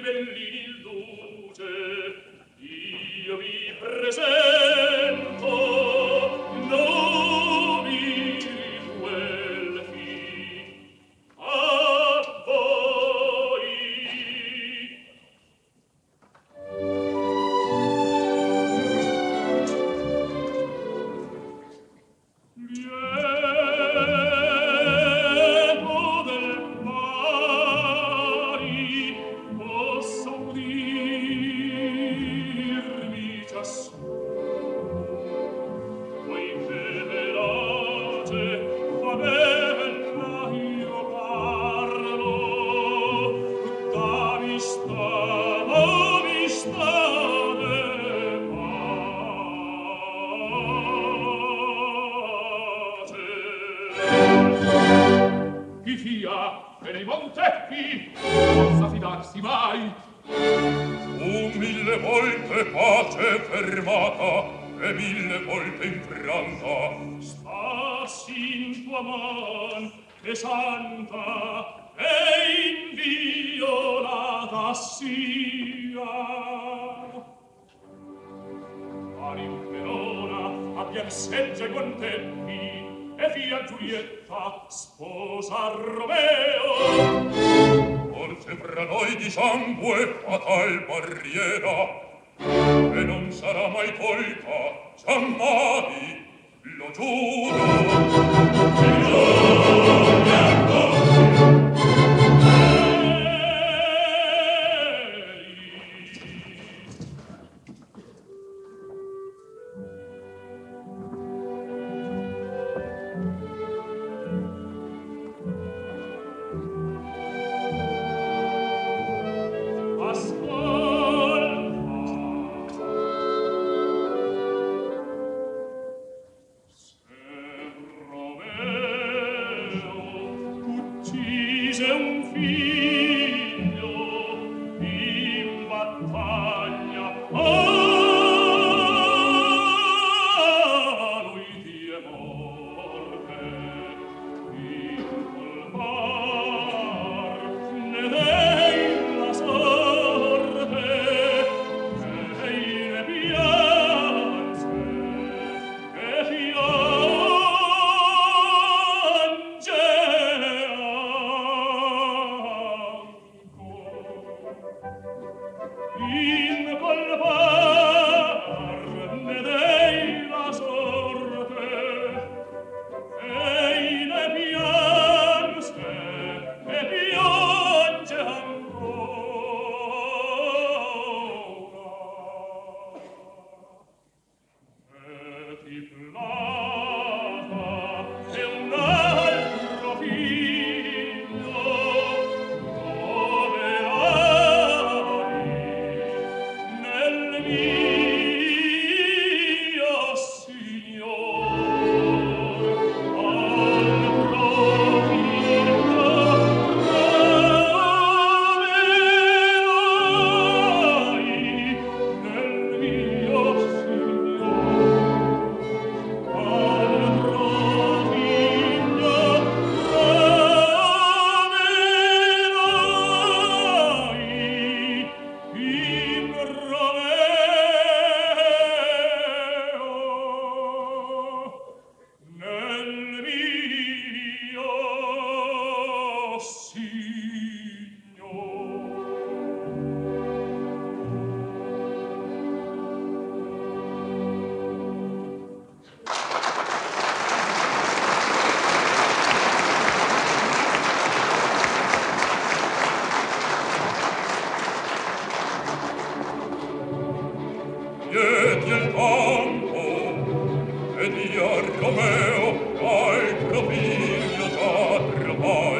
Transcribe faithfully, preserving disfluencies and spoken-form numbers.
bellini il duce, io vi presento novi guelfi a voi. Lieto del pari possa udirmi ciascuno, poiché verace fa bella io parlo, d'amistà, amistà ne pace. Chi fia e nei Montecchi possa fidarsi mai. Un mille volte pace fermata e mille volte infranta. Stassi in tua man che santa e inviolata sia. Pari un Verona abbia seggia e guantelli e fia Giulietta sposa Romeo. Forse fra noi di sangue fatal barriera e non sarà mai tolta, giammai, lo giuro. Uccise un figlio in battaglia, a lui die morte, incolpar ne dei la sorte, ei ne pianse, che piange incolpar ne dei la sorte, ei ne pianse e piange ancora. E ti plata e un altro figlio troverai nel mio Signor. Altro figlio troverai nel mio Signor. Altro figlio troverai in Romeo, nel mio Signor. Diedi il campo e di a Romeo altro figlio già trovai.